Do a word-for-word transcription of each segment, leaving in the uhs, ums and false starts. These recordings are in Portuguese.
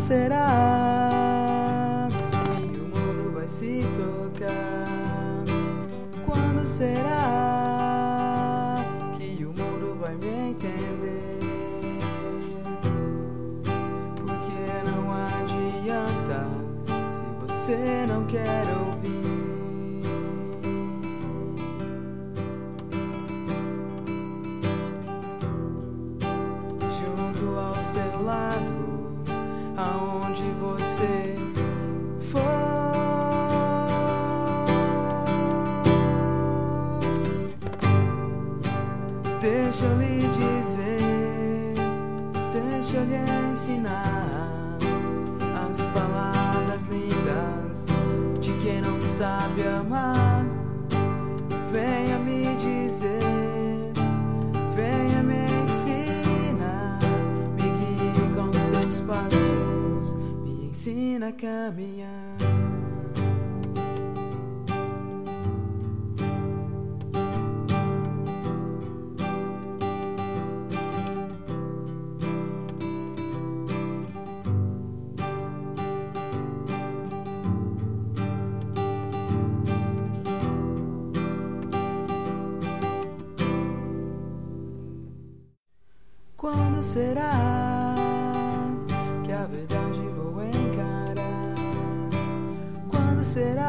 será que o mundo vai se tocar? Quando será que o mundo vai me entender? Porque não adianta se você não quer ouvir. Junto ao seu lado, aonde você for, deixa eu lhe dizer, deixa eu lhe ensinar as palavras lindas de quem não sabe amar. Venha me dizer, venha me ensinar, me guie com seus passos, me ensina a caminhar. Quando será que a verdade vou encarar? Quando será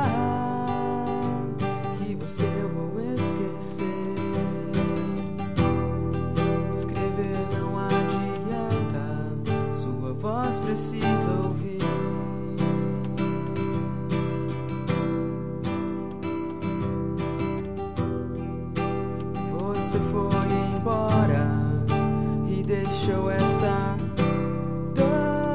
que você eu vou esquecer? Escrever não adianta, sua voz precisa ouvir. Você foi embora e deixou essa dor.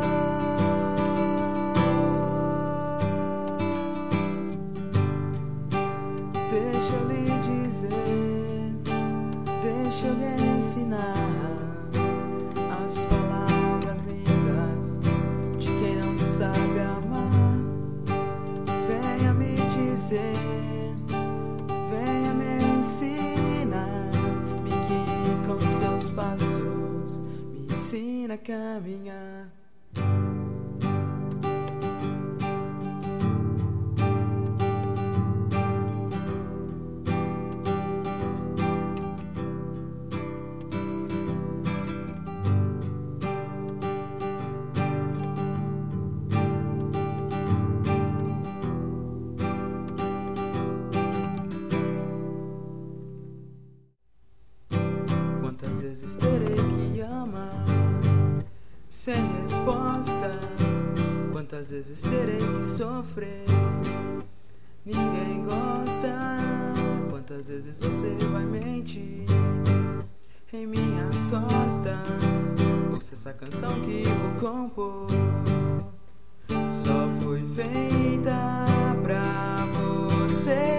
Deixa eu lhe dizer, deixa eu lhe ensinar as palavras lindas de quem não sabe amar. Venha me dizer, venha me ensinar, me guie com seus passos, me ensina a caminhar. Quantas vezes terei que amar sem resposta? Quantas vezes terei que sofrer? Ninguém gosta. Quantas vezes você vai mentir em minhas costas? Ouça essa canção que vou compor, só foi feita pra você.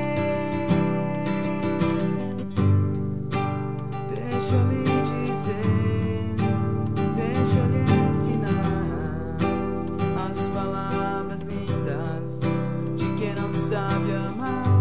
Deixa eu lhe dizer, deixa eu lhe ensinar as palavras lindas de quem não sabe amar.